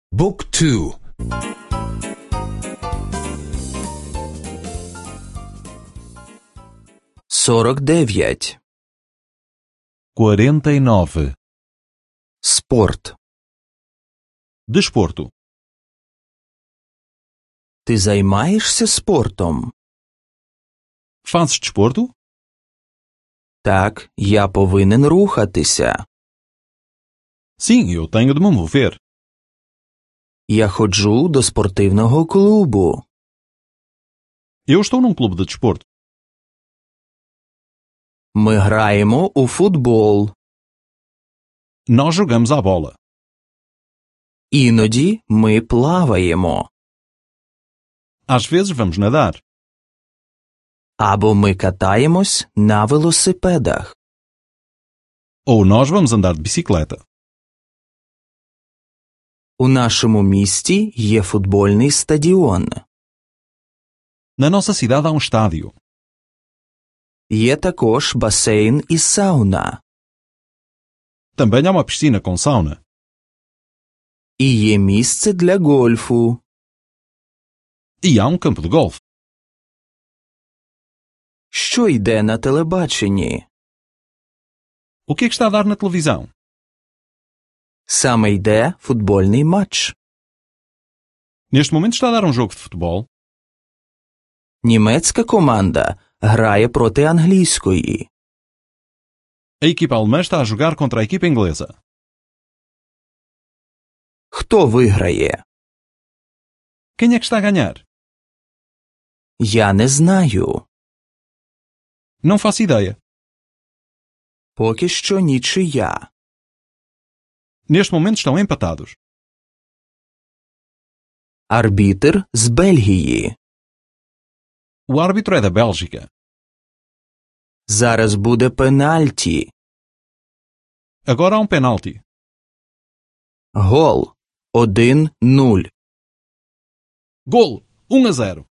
บุ๊กทู49 49. Спорт. Desporto. Ти займаєшся спортом? Fazes desporto? Так, я повинен рухатися. Sim, eu tenho de me mover. Я ходжу до спортивного клубу. Eu estou num clube de desporto. Ми граємо у футбол. Nós jogamos à bola. Іноді ми плаваємо. Às vezes vamos nadar. Або ми катаємось на велосипедах. Ou nós vamos andar de bicicleta. У нашому місті є футбольний стадіон. Na nossa cidade há um estádio. Є також басейн і сауна. Também há uma piscina com sauna. І є місце для гольфу. E há um campo de golfe. Що йде на телебаченні? O que é que está a dar na televisão? Саме йде футбольний матч. Neste momento está a dar um jogo de futebol. Німецька команда грає проти англійської. A equipa alemã está a jogar contra a equipa inglesa. Хто виграє? Quem é que está a ganhar? Я не знаю. Não faço ideia. Поки що нічия. Neste momento estão empatados. Арбітр з Бельгії. O árbitro é da Bélgica. Зараз буде пенальті. Agora há um penalti. Гол 1-0. Golo! 1-0.